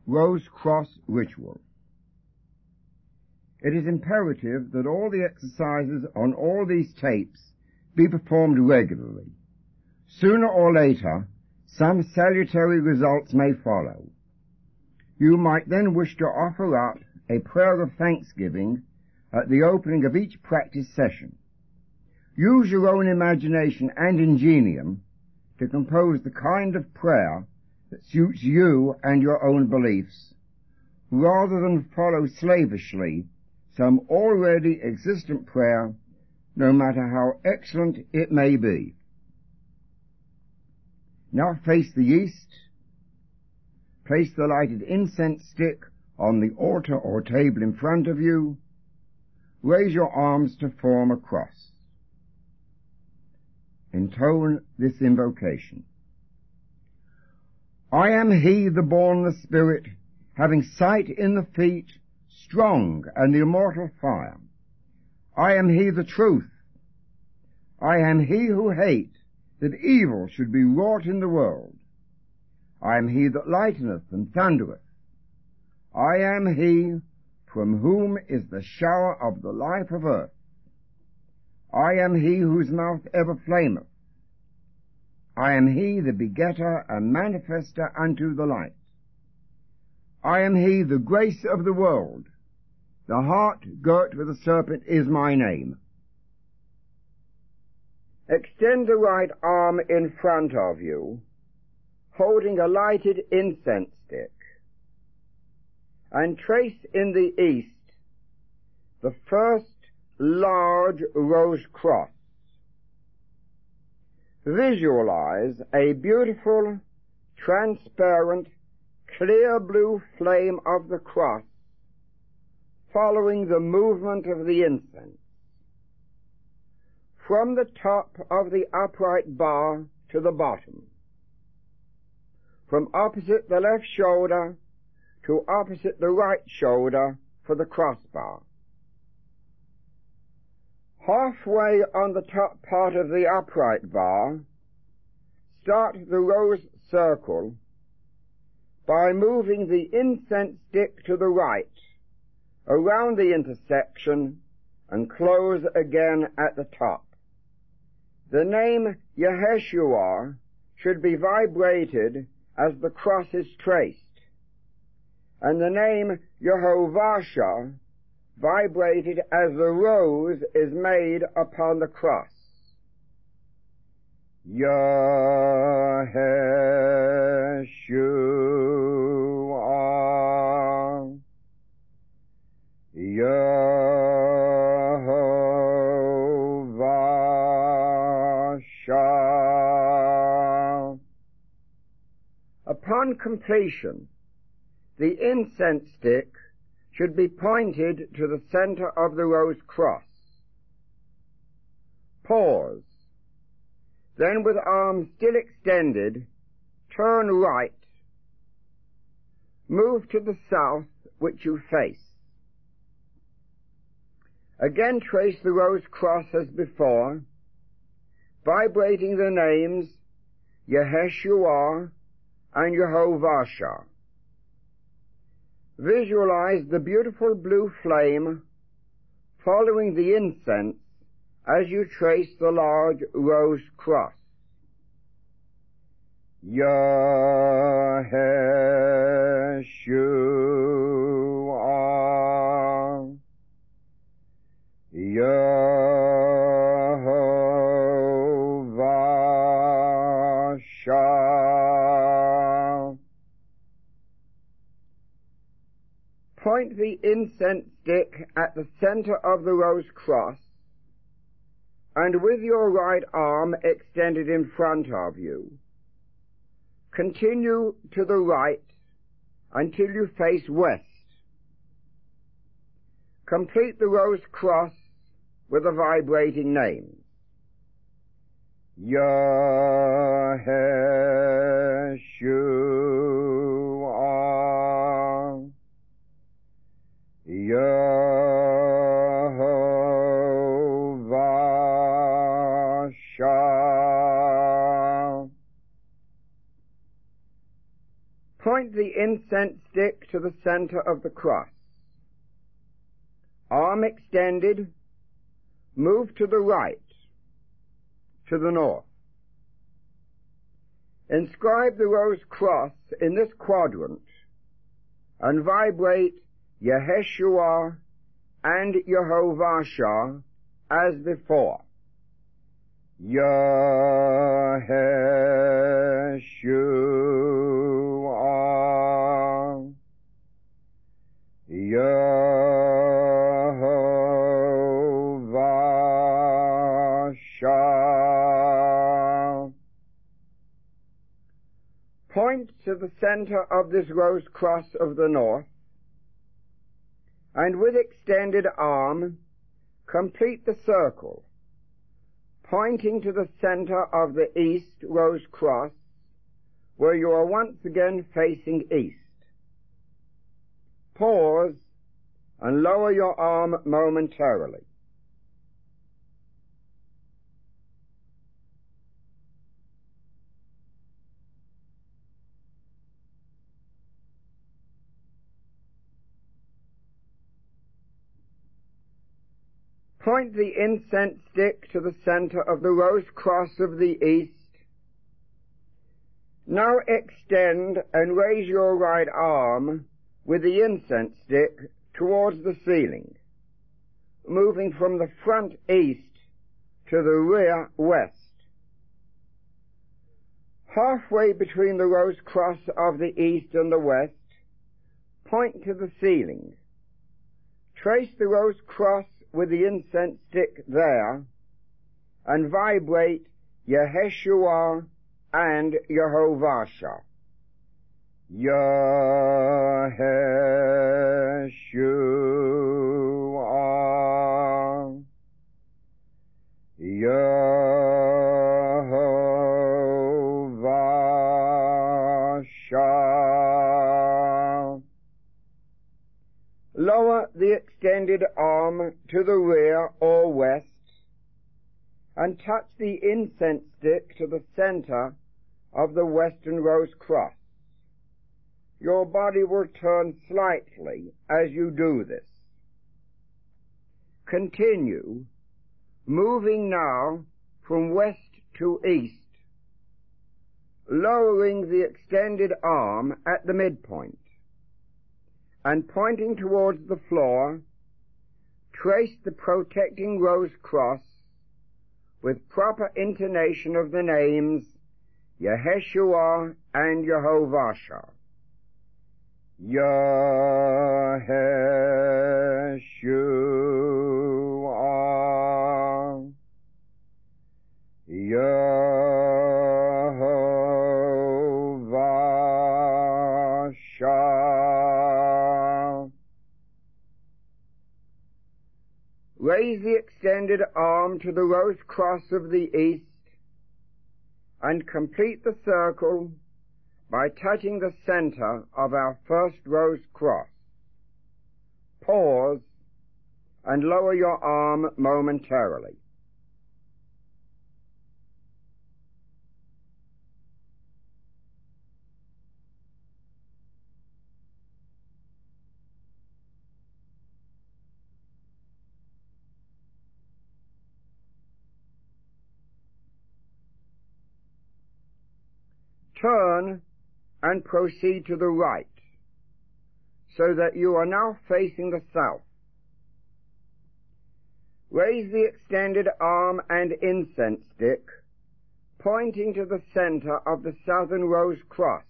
Rose Cross Ritual. It is imperative that all the exercises on all these tapes be performed regularly. Sooner or later, some salutary results may follow. You might then wish to offer up a prayer of thanksgiving at the opening of each practice session. Use your own imagination and ingenium to compose the kind of prayer that suits you and your own beliefs, rather than follow slavishly some already existent prayer, no matter how excellent it may be. Now face the east. Place the lighted incense stick on the altar or table in front of you. Raise your arms to form a cross. Intone this invocation. I am he, the born, the spirit, having sight in the feet, strong and the immortal fire. I am he, the truth. I am he who hate that evil should be wrought in the world. I am he that lighteneth and thundereth. I am he from whom is the shower of the life of earth. I am he whose mouth ever flameth. I am he, the begetter and manifester unto the light. I am he, the grace of the world. The heart girt with a serpent is my name. Extend the right arm in front of you, holding a lighted incense stick, and trace in the east the first large rose cross. Visualize a beautiful, transparent, clear blue flame of the cross following the movement of the incense. From the top of the upright bar to the bottom, from opposite the left shoulder to opposite the right shoulder for the crossbar. Halfway on the top part of the upright bar, start the rose circle by moving the incense stick to the right around the intersection and close again at the top. The name Yeshua should be vibrated as the cross is traced, and the name Yehovah vibrated as the rose is made upon the cross. Yeshua, Yehovah. Upon completion, the incense stick should be pointed to the center of the rose cross. Pause. Then, with arms still extended, turn right. Move to the south, which you face. Again trace the rose cross as before, vibrating the names Yeshua and Yehovah. Visualize the beautiful blue flame following the incense as you trace the large rose cross. Yeshua, Yehovah. Point the incense stick at the center of the rose cross, and with your right arm extended in front of you, continue to the right until you face west. Complete the rose cross with the vibrating names. Yeshua, Yehovah. Point the incense stick to the center of the cross. Arm extended, move to the right, to the north. Inscribe the rose cross in this quadrant and vibrate Yeshua and Yehovah as before. Yeshua, Yehovah. Point to the center of this rose cross of the north, and with extended arm, complete the circle, pointing to the center of the east rose cross, where you are once again facing east. Pause and lower your arm momentarily. Point the incense stick to the center of the rose cross of the east. Now extend and raise your right arm with the incense stick towards the ceiling, moving from the front east to the rear west. Halfway between the rose cross of the east and the west, point to the ceiling. Trace the rose cross with the incense stick there, and vibrate Yeshua and Yehovah. Yeshua, Yehovah. Lower the extended arm to the rear or west, and touch the incense stick to the center of the western rose cross. Your body will turn slightly as you do this. Continue, moving now from west to east, lowering the extended arm at the midpoint, and pointing towards the floor, trace the protecting rose cross with proper intonation of the names Yeshua and Yehovah. Yeshua, Yehovah. Raise the extended arm to the rose cross of the east and complete the circle by touching the center of our first rose cross. Pause and lower your arm momentarily. Turn and proceed to the right, so that you are now facing the south. Raise the extended arm and incense stick, pointing to the center of the southern rose cross,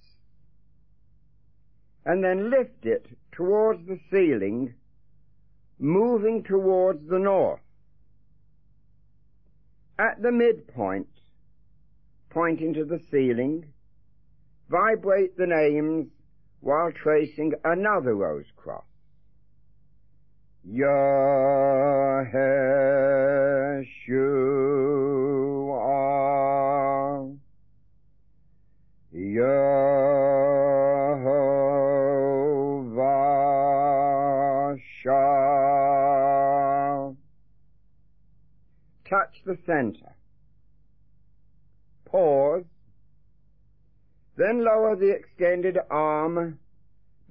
and then lift it towards the ceiling, moving towards the north. At the midpoint, pointing to the ceiling, vibrate the names while tracing another rose cross. Yeshua, Yehovah. Touch the center. Pause. Then lower the extended arm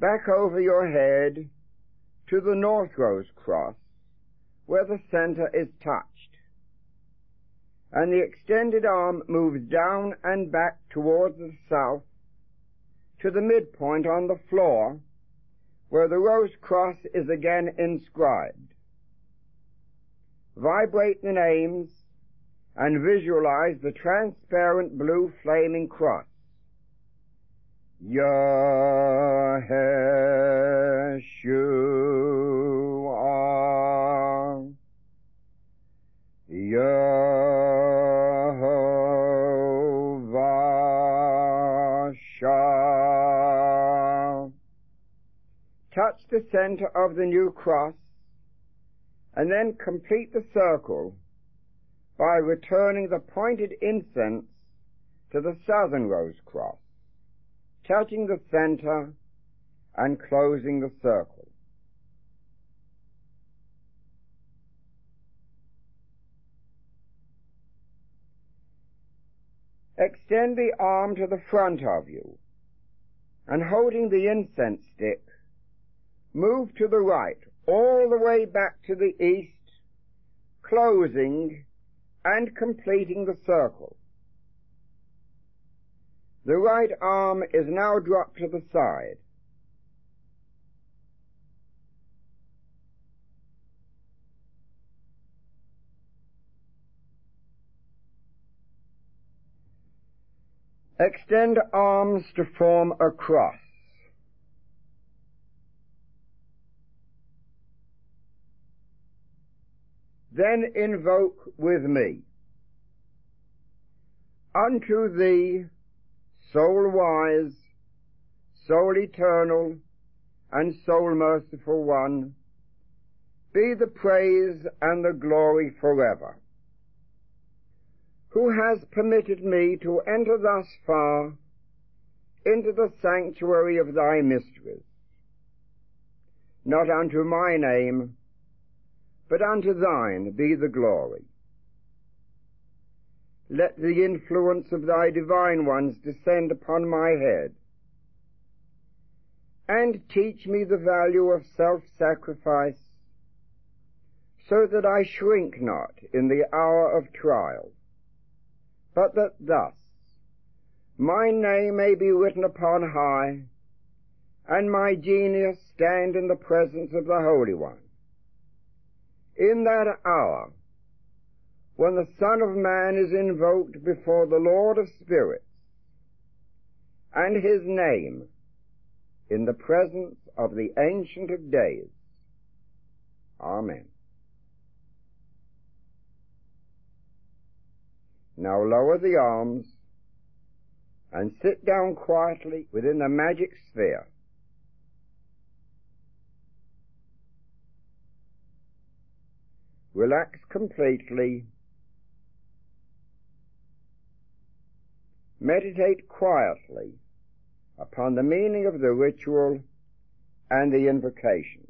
back over your head to the north rose cross, where the center is touched, and the extended arm moves down and back towards the south to the midpoint on the floor, where the rose cross is again inscribed. Vibrate the names and visualize the transparent blue flaming cross. Yeshua, Yehovah Shah. Touch the center of the new cross and then complete the circle by returning the pointed incense to the southern rose cross, touching the center and closing the circle. Extend the arm to the front of you, and holding the incense stick, move to the right, all the way back to the east, closing and completing the circle. The right arm is now dropped to the side. Extend arms to form a cross. Then invoke with me. Unto thee, soul wise, soul eternal, and soul merciful one, be the praise and the glory forever, who has permitted me to enter thus far into the sanctuary of thy mysteries, not unto my name, but unto thine be the glory. Let the influence of thy divine ones descend upon my head, and teach me the value of self-sacrifice, so that I shrink not in the hour of trial, but that thus my name may be written upon high, and my genius stand in the presence of the Holy One. In that hour, when the Son of Man is invoked before the Lord of Spirits, and his name in the presence of the Ancient of Days. Amen. Now lower the arms and sit down quietly within the magic sphere. Relax completely. Meditate quietly upon the meaning of the ritual and the invocations.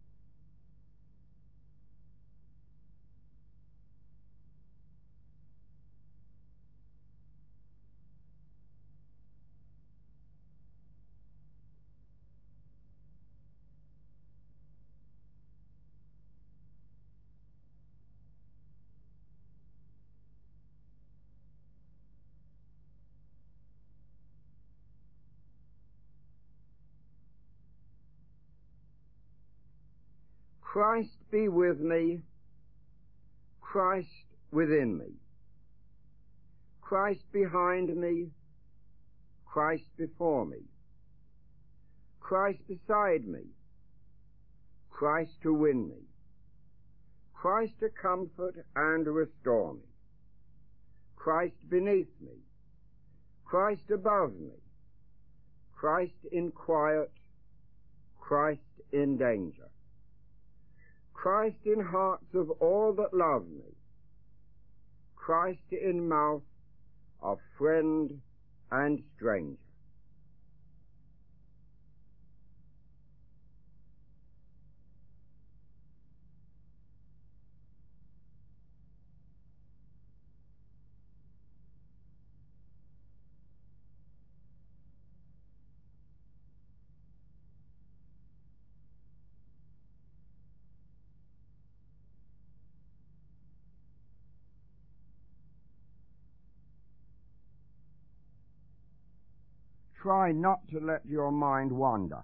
Christ be with me, Christ within me, Christ behind me, Christ before me, Christ beside me, Christ to win me, Christ to comfort and restore me, Christ beneath me, Christ above me, Christ in quiet, Christ in danger, Christ in hearts of all that love me, Christ in mouth of friend and stranger. try not to let your mind wander.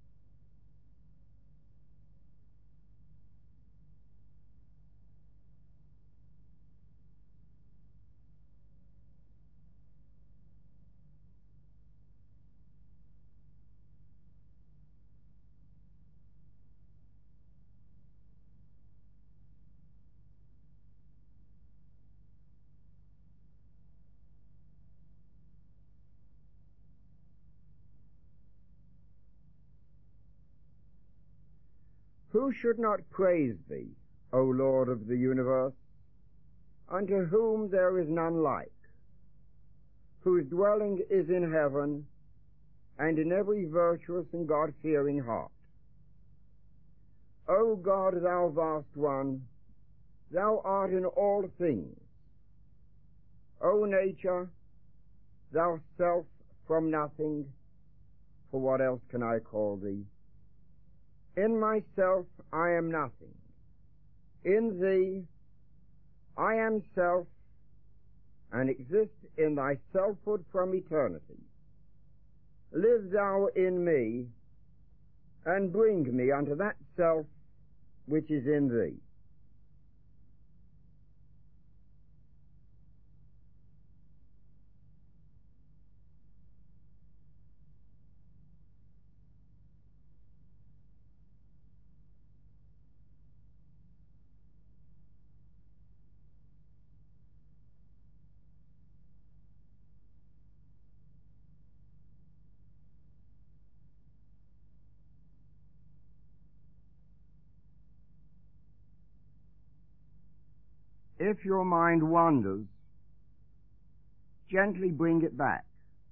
Who should not praise thee, O Lord of the universe, unto whom there is none like, whose dwelling is in heaven, and in every virtuous and God-fearing heart? O God, thou vast one, thou art in all things. O nature, thou self from nothing, for what else can I call thee? In myself I am nothing. In thee I am self, and exist in thy selfhood from eternity. Live thou in me, and bring me unto that self which is in thee. If your mind wanders, gently bring it back.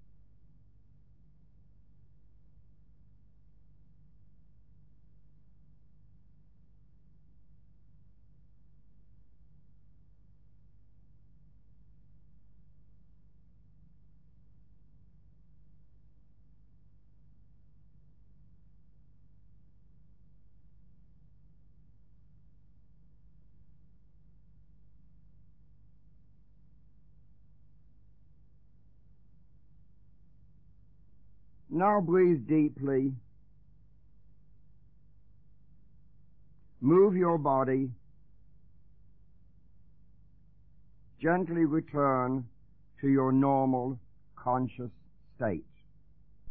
Now breathe deeply. Move your body. Gently return to your normal conscious state.